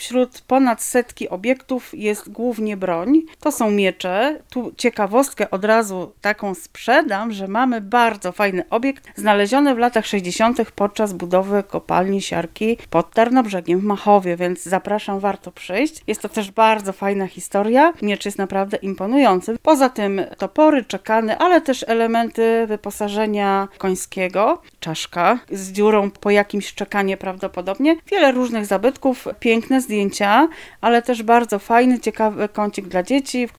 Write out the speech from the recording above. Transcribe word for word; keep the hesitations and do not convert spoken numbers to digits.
wśród ponad setki obiektów jest głównie broń. To są miecze. Tu ciekawostkę od razu taką sprzedam, że mamy bardzo fajny obiekt znaleziony w latach sześćdziesiątych podczas budowy kopalni siarki pod Tarnobrzegiem w Machowie, więc zapraszam, warto przyjść. Jest to też bardzo fajna historia. Miecz jest naprawdę imponujący. Poza tym topory, czekany, ale też elementy wyposażenia końskiego. Czaszka z dziurą po jakimś czekanie prawdopodobnie. Wiele różnych zabytków, piękne zdjęcia, ale też bardzo fajny, ciekawy kącik dla dzieci,